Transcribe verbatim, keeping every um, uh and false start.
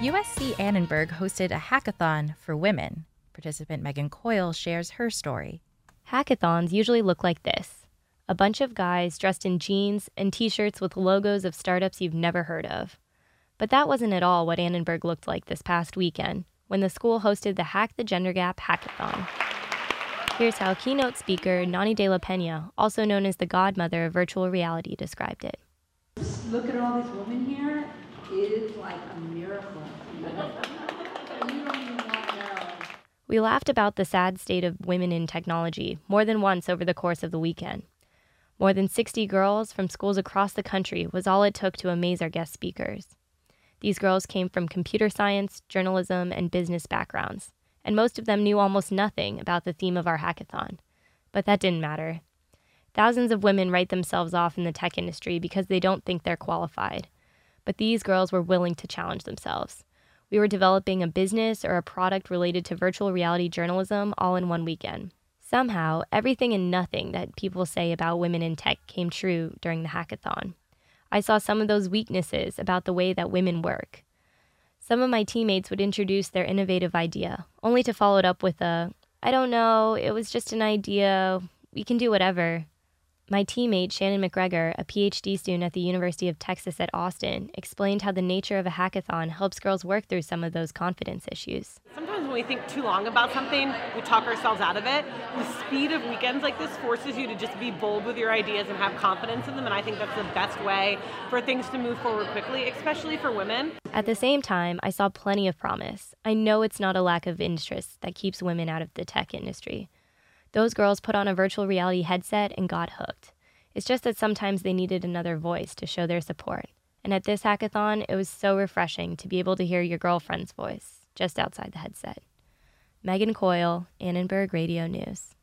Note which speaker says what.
Speaker 1: U S C Annenberg hosted a hackathon for women. Participant Megan Coyle shares her story.
Speaker 2: Hackathons usually look like this. A bunch of guys dressed in jeans and t-shirts with logos of startups you've never heard of. But that wasn't at all what Annenberg looked like this past weekend, when the school hosted the Hack the Gender Gap Hackathon. Here's how keynote speaker Nani de la Pena, also known as the godmother of virtual reality, described it.
Speaker 3: Look at all these women here. It is like a miracle. You don't even want to know.
Speaker 2: We laughed about the sad state of women in technology more than once over the course of the weekend. More than sixty girls from schools across the country was all it took to amaze our guest speakers. These girls came from computer science, journalism, and business backgrounds, and most of them knew almost nothing about the theme of our hackathon. But that didn't matter. Thousands of women write themselves off in the tech industry because they don't think they're qualified. But these girls were willing to challenge themselves. We were developing a business or a product related to virtual reality journalism all in one weekend. Somehow, everything and nothing that people say about women in tech came true during the hackathon. I saw some of those weaknesses about the way that women work. Some of my teammates would introduce their innovative idea, only to follow it up with a, I don't know, it was just an idea, we can do whatever. My teammate, Shannon McGregor, a P H D student at the University of Texas at Austin, explained how the nature of a hackathon helps girls work through some of those confidence issues.
Speaker 4: Sometimes when we think too long about something, we talk ourselves out of it. The speed of weekends like this forces you to just be bold with your ideas and have confidence in them, and I think that's the best way for things to move forward quickly, especially for women.
Speaker 2: At the same time, I saw plenty of promise. I know it's not a lack of interest that keeps women out of the tech industry. Those girls put on a virtual reality headset and got hooked. It's just that sometimes they needed another voice to show their support. And at this hackathon, it was so refreshing to be able to hear your girlfriend's voice just outside the headset. Megan Coyle, Annenberg Radio News.